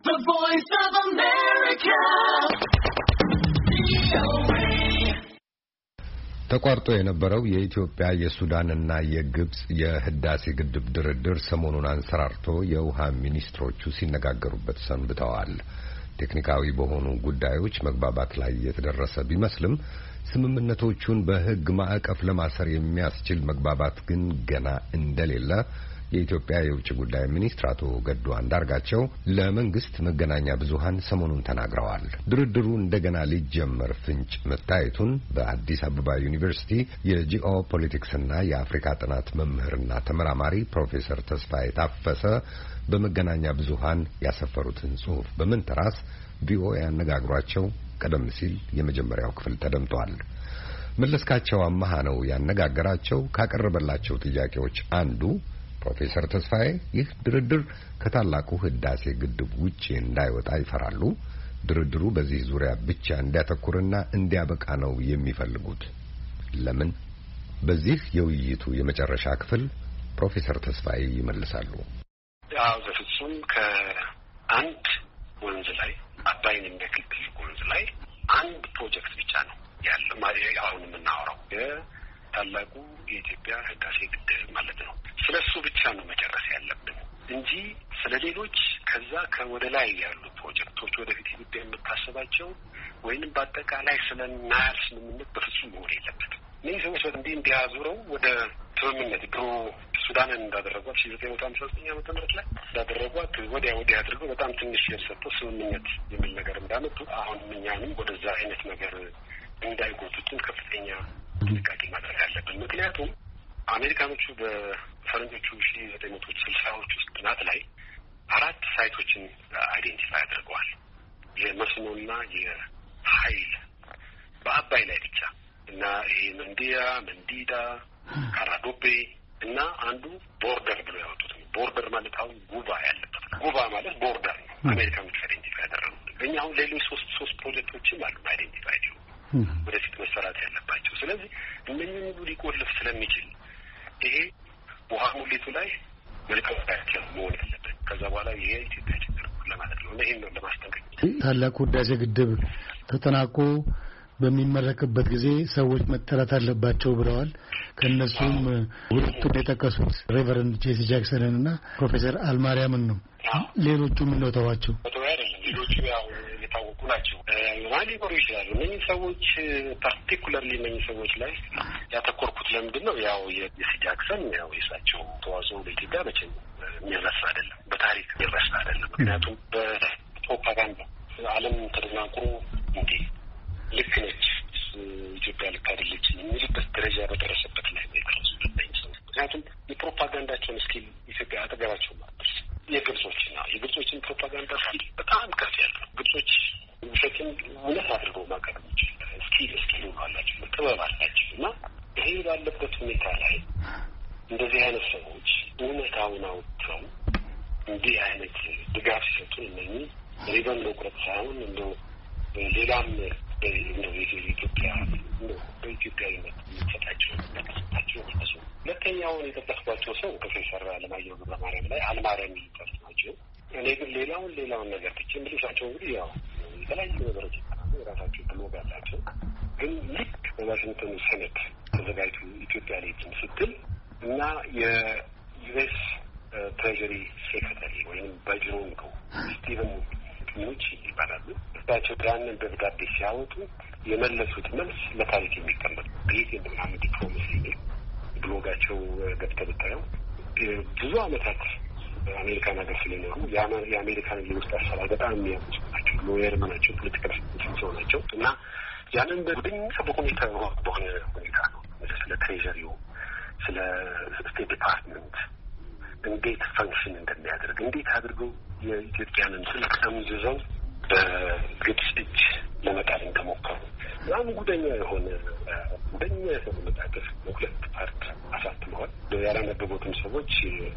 The Voice of America. ተቋርጦ የነበረው የኢትዮጵያ የሱዳንና የግብጽ የህዳሴ ግድብ ድርድር ሰሞኑን አንሰራርቶ የውሃ ሚኒስትሮቹ ሲነጋገሩበት ሰንብተዋል። ቴክኒካዊ በሆኑ ጉዳዮች መግባባት ላይ የተደረሰ ቢመስልም ስምምነቶቹን በህግ ማዕቀፍ ለማሰር የሚያስችል መግባባት ግን ገና እንደሌለ የኢትዮጵያ የውጭ ጉዳይ ሚኒስትር አቶ ገዱ አንዳርጋቸው ለመንግስት መገናኛ ብዙሃን ሰሞኑን ተናግረዋል። ድርድሩ እንደገና ሊጀመር ፍንጭ መታየቱን በአዲስ አበባ ዩኒቨርሲቲ የጂኦ ፖለቲክስና የአፍሪካ ጥናት መምህርና ተመራማሪ ፕሮፌሰር ተስፋዬ ታፈሰ በመገናኛ ብዙሃን ያሰፈሩትን ጽሑፍ በመንተራስ ቪኦኤ ያነጋግሯቸው ቀደም ሲል የመጀመሪያው ክፍል ተደምጧል። መለስካቸው አማሃ ነው ያነጋገራቸው። ካቀረበላቸው ጥያቄዎች አንዱ ፕሮፌሰር ተስፋዬ ይህ ድርድር ከታላቁ ህዳሴ ግድብ ውጪ እንዳይወጣ ይፈራሉ። ድርድሩ በዚህ ዙሪያ ብቻ እንዲያተኩርና እንዲያበቃ ነው የሚፈልጉት። ለምን? በዚህ የውይይቱ የመጨረሻ ክፍል ፕሮፌሰር ተስፋዬ ይመልሳሉ። ያው ዘፍጹም ከአንድ ወንዝ ላይ አባይን የሚያክል ትልቅ ወንዝ ላይ አንድ ፕሮጀክት ብቻ ነው ያለው ማለት አሁን የምናወራው ታላቁ የኢትዮጵያ ህዳሴ ግድብ ማለት ነው። ስለሱ ብቻ ነው መጨረስ ያለብን እንጂ ስለሌሎች ከዛ ከወደ ላይ ያሉ ፕሮጀክቶች ወደፊት ኢትዮጵያ የምታስባቸው ወይንም በአጠቃላይ ስለናያል ስምምነት በፍጹም መሆን የለበትም። እነዚህ ሰዎች እንዲያዙረው ወደ ስምምነት ድሮ ሱዳንን እንዳደረጓት 1959 ዓመተ ምህረት ላይ እንዳደረጓት ወዲያ አድርገው በጣም ትንሽ የሰጠው ስምምነት የሚል ነገር እንዳመጡ አሁን እኛንም ወደዛ አይነት ነገር እንዳይጎቱትን ከፍተኛ ጥንቃቄ ማድረግ አለብን። ምክንያቱም አሜሪካኖቹ በፈረንጆቹ 1960ዎች ውስጥ ጥናት ላይ 4 ሳይቶችን አይዴንቲፋይ አድርገዋል። የመስኖና የኃይል በአባይ ላይ ብቻ እና ይሄ መንዲዳ፣ ካራዶቤ እና አንዱ ቦርደር ብሎ ያወጡት ነው። ቦርደር ማለት አሁን ጉባ ያለበት ጉባ ማለት ቦርደር ነው። አሜሪካኖቹ አይዴንቲፋይ ያደረጉት። እኛ አሁን ሌሎች ሶስት ፕሮጀክቶችም አሉ አይዴንቲፋይ ዲዩ ወደፊት መሰራት ያለባቸው። ስለዚህ እነኚህን ሁሉ ሊቆልፍ ስለሚችል ይሄ ውሃ ሙሌቱ ላይ መልካም መሆን ያለበት ከዛ በኋላ ይሄ ኢትዮጵያ ችግር ለማለት ነው። ይሄን ነው ለማስጠንቀቅ። ታላቁ ህዳሴ ግድብ ተጠናቆ በሚመረቅበት ጊዜ ሰዎች መጠራት አለባቸው ብለዋል። ከነሱም ሁለቱን የጠቀሱት ሬቨረንድ ጄሲ ጃክሰንን እና ፕሮፌሰር አልማርያምን ነው። ሌሎቹ ምን ነው ተዋቸው? ሌሎቹ ያው የታወቁ ናቸው። ሊኖሩ ይችላሉ። እነዚህ ሰዎች ፓርቲኩላርሊ እነዚህ ሰዎች ላይ ያተኮርኩት ለምንድን ነው? ያው የጄሲ ጃክሰን ያው የእሳቸው ተዋጽኦ ለኢትዮጵያ መቼም የሚረሳ አይደለም፣ በታሪክ የሚረሳ አይደለም። ምክንያቱም በፕሮፓጋንዳ ዓለም ተደናግሮ እንዴ ልክ ነች ኢትዮጵያ ልክ አይደለችም የሚልበት ደረጃ በደረሰበት ላይ ነው የደረሱት ሰው። ምክንያቱም የፕሮፓጋንዳቸውን ስኪል ኢትዮጵያ አጠገባቸው ማለት የግብጾችን ፕሮፓጋንዳ ስኪል በጣም ከፍ ያለ ነው። ግብጾች ውሸትን እውነት አድርገው ማቅረብ ስኪል አላቸው፣ ጥበብ አላቸው። እና ይሄ ባለበት ሁኔታ ላይ እንደዚህ አይነት ሰዎች እውነታውን አውጥተው እንዲህ አይነት ድጋፍ ሲሰጡ እነኚህ ሪበን መቁረጥ ሳይሆን እንደው ሌላም እንደው በኢትዮጵያዊነት የሚሰጣቸው እነሱ። ሁለተኛውን የጠቀስኳቸው ሰው ፕሮፌሰር አለማየሁ ገብረማርያም ላይ አልማርያም የሚጠርስ ናቸው። እኔ ግን ሌላውን ነገር ትቼ የምልሻቸው እንግዲህ ያው የተለያዩ ነገሮች ይጠራሉ። የራሳቸው ብሎግ አላቸው። ግን ልክ በዋሽንግተን ሴኔት ተዘጋጅቶ ኢትዮጵያ ሌትን ስትል እና የዩኤስ ትሬጀሪ ሴክሬታሪ ወይም በጅሮንኮ ስቲቨን ኑቺ ይባላሉ። እሳቸው ያንን ደብዳቤ ሲያወጡ የመለሱት መልስ ለታሪክ የሚቀመጥ ቤት የምናምን ዲፕሎማሲ ብሎጋቸው ገብተህ ብታየው ብዙ ዓመታት አሜሪካን ሀገር ስለኖሩ የአሜሪካን የውስጥ አሰራር በጣም የሚያውቁ ናቸው። ሎየርም ናቸው፣ ፖለቲካል ሰው ናቸው። እና ያንን በሁኔታ በሆነ ሁኔታ ነው ስለ ትሬጀሪው፣ ስለ ስቴት ዲፓርትመንት እንዴት ፈንክሽን እንደሚያደርግ እንዴት አድርገው የኢትዮጵያንን ስልክ ጠምዝዘው በግብጽ እጅ ለመጣል እንደሞከሩ በጣም ጉደኛ የሆነ መጣጥፍ በሁለት ፓርት አሳትመዋል። ያላነበቡትም ሰዎች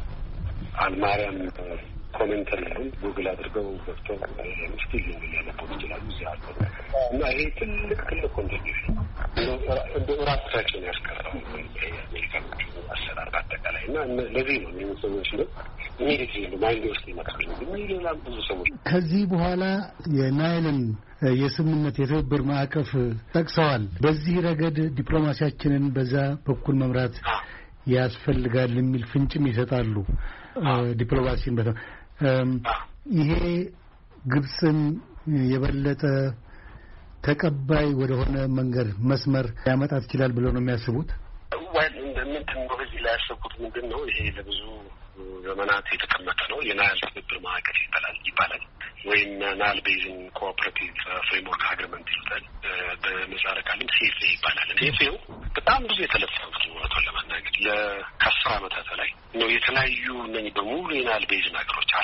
አልማርያም ኮሜንተሪ ላይ ጉግል አድርገው ገብተው ስቲል ሊያነቡ ይችላሉ። እዚህ አለ እና ይሄ ትልቅ ኮንትሪቢዩሽን ነው። እንደ ራሳቸውን ያስቀረው የአሜሪካኖቹ አሰራር በአጠቃላይ እና ለዚህ ነው ሰዎች ነው ሚሊት ነው ማይንድ ውስጥ ይመጣል። ሌላ ብዙ ሰዎች ከዚህ በኋላ የናይልን የስምምነት የትብብር ማዕቀፍ ጠቅሰዋል። በዚህ ረገድ ዲፕሎማሲያችንን በዛ በኩል መምራት ያስፈልጋል የሚል ፍንጭም ይሰጣሉ። ዲፕሎማሲን ይሄ ግብጽን የበለጠ ተቀባይ ወደሆነ መንገድ መስመር ያመጣት ይችላል ብለው ነው የሚያስቡት? በዚህ ላይ ያሰብኩት ምንድን ነው ይሄ ለብዙ ዘመናት የተቀመጠ ነው የናይል ትብብር ማዕቀፍ ይባላል ወይም ናይል ቤዝን ኮኦፐሬቲቭ ፍሬምወርክ አግሪመንት ይሉታል። በምህጻረ ቃልም ሲኤፍኤ ይባላል። ሲኤፍኤው በጣም ብዙ የተለፈፉት እውነቱን ለመናገር ከ10 ዓመታት በላይ ነው። የተለያዩ እነኚህ በሙሉ የናይል ቤዝን ሀገሮች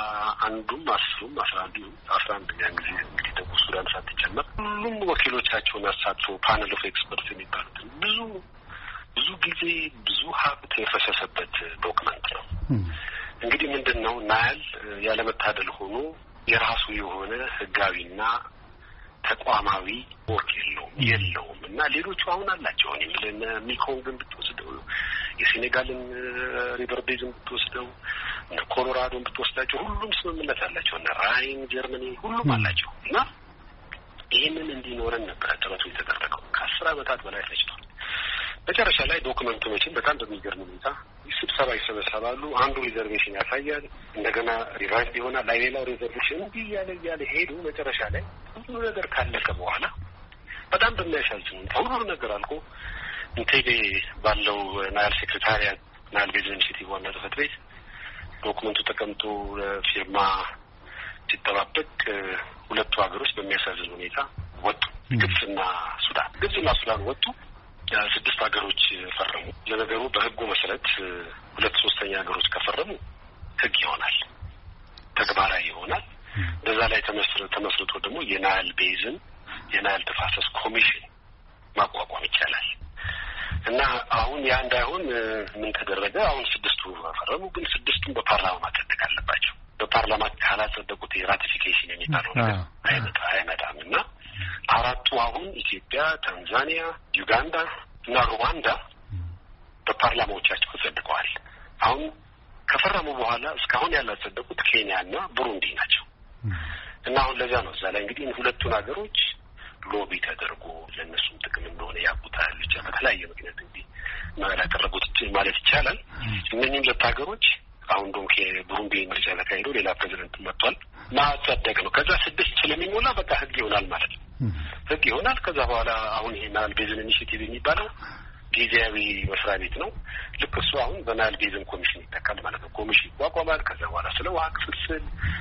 11 ያን ጊዜ እንግዲህ ደቡብ ሱዳን ሳትጨመር ሁሉም ወኪሎቻቸውን አሳትፎ ፓነል ኦፍ ኤክስፐርትስ የሚባሉትን ብዙ ጊዜ ብዙ ሀብት የፈሰሰበት ዶክመንት ነው። እንግዲህ ምንድን ነው ናይል ያለመታደል ሆኖ የራሱ የሆነ ህጋዊና ተቋማዊ ወርክ የለውም እና ሌሎቹ አሁን አላቸው። እኔ ምለን ሚኮንግን ብትወስደው የሴኔጋልን ሪቨር ቤዝን ብትወስደው እና ኮሎራዶን ብትወስዳቸው ሁሉም ስምምነት አላቸው እና ራይን ጀርመኒ ሁሉም አላቸው እና ይህንን እንዲኖረን ነበር ጥረቱ የተደረገው። ከ10 ዓመታት በላይ ፈጅቷል። መጨረሻ ላይ ዶክመንቱ መቼም በጣም በሚገርም ሁኔታ ስብሰባ ይሰበሰባሉ። አንዱ ሪዘርቬሽን ያሳያል፣ እንደገና ሪቫይዝ ይሆናል፣ ሌላው ሪዘርቬሽን እንዲህ እያለ ሄዱ። መጨረሻ ላይ ሁሉ ነገር ካለቀ በኋላ በጣም በሚያሳዝን ሁኔታ ሁሉ ነገር አልቆ ኢንቴቤ ባለው ናይል ሴክሬታሪያት ናይል ቤዝን ኢኒሼቲቭ ዋና ጽሕፈት ቤት ዶክመንቱ ተቀምጦ ፊርማ ሲጠባበቅ ሁለቱ ሀገሮች በሚያሳዝን ሁኔታ ወጡ። ግብጽና ሱዳን ወጡ። 6 ሀገሮች ፈረሙ። ለነገሩ በህጉ መሰረት 2/3 ሀገሮች ከፈረሙ ህግ ይሆናል፣ ተግባራዊ ይሆናል። በዛ ላይ ተመስርቶ ደግሞ የናይል ቤዝን የናይል ተፋሰስ ኮሚሽን ማቋቋም ይቻላል እና አሁን ያ እንዳይሆን ምን ተደረገ? አሁን 6ቱ ፈረሙ፣ ግን 6ቱም በፓርላማ ማጸደቅ አለባቸው። በፓርላማ ካላጸደቁት የራቲፊኬሽን የሚባለው ነገር አይመጣም እና 4ቱ አሁን ኢትዮጵያ፣ ታንዛኒያ፣ ዩጋንዳ እና ሩዋንዳ በፓርላማዎቻቸው ጸድቀዋል። አሁን ከፈረሙ በኋላ እስካሁን ያላጸደቁት ኬንያ እና ቡሩንዲ ናቸው እና አሁን ለዛ ነው እዛ ላይ እንግዲህ ሁለቱን ሀገሮች ሎቢ ተደርጎ ለእነሱም ጥቅም እንደሆነ ያውቁታል። ብቻ በተለያየ ምክንያት እንግዲህ ያደረጉት ማለት ይቻላል። እነኚህም 2 ሀገሮች አሁን ዶንክ የቡሩንዲ ምርጫ ተካሂዶ ሌላ ፕሬዚደንት መጥቷል ማጸደቅ ነው። ከዛ 6 ስለሚሞላ በቃ ህግ ይሆናል ማለት ነው። ህግ ይሆናል። ከዛ በኋላ አሁን ይሄ ናይል ቤዝን ኢኒሼቲቭ የሚባለው ጊዜያዊ መስሪያ ቤት ነው። ልክ እሱ አሁን በናይል ቤዝን ኮሚሽን ይተካል ማለት ነው። ኮሚሽን ይቋቋማል። ከዛ በኋላ ስለ ውሃ ክፍፍል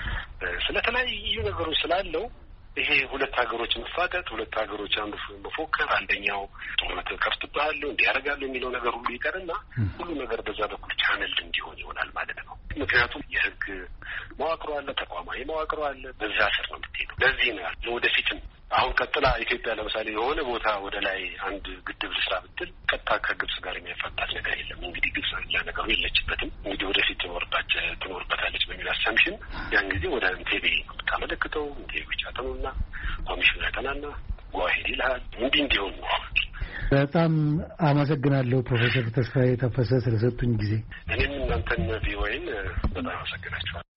ስለተለያዩ ነገሮች ስላለው ይሄ 2 ሀገሮች መፋጠጥ፣ 2 ሀገሮች አንዱ መፎከር፣ አንደኛው ጦርነት ከፍትብሃለሁ እንዲያደርጋለሁ የሚለው ነገር ሁሉ ይቀርና ሁሉ ነገር በዛ በኩል ቻነል እንዲሆን ይሆናል ማለት ነው። ምክንያቱም የህግ መዋቅሮ አለ፣ ተቋማዊ መዋቅሮ አለ። በዛ ስር ነው የምትሄደው። ለዚህ ነው ለወደፊትም አሁን ቀጥላ ኢትዮጵያ ለምሳሌ የሆነ ቦታ ወደ ላይ አንድ ግድብ ልስራ ብትል ቀጥታ ከግብጽ ጋር የሚያፋጣት ነገር የለም። እንግዲህ ግብጽ ያ ነገሩ የለችበትም። እንግዲህ ወደፊት ትኖርበታለች በሚል አሳምሽን ያን ጊዜ ወደ ኢንቴቤ ብታመለክተው ኢንቴቤ ብቻ ተኑና ኮሚሽኑ ያጠናና ጓሄድ ይልሃል። እንዲሆን ነው። በጣም አመሰግናለሁ ፕሮፌሰር ተስፋዬ ታፈሰ ስለሰጡኝ ጊዜ። እኔም እናንተን ቪኦኤን በጣም አመሰግናችኋለሁ።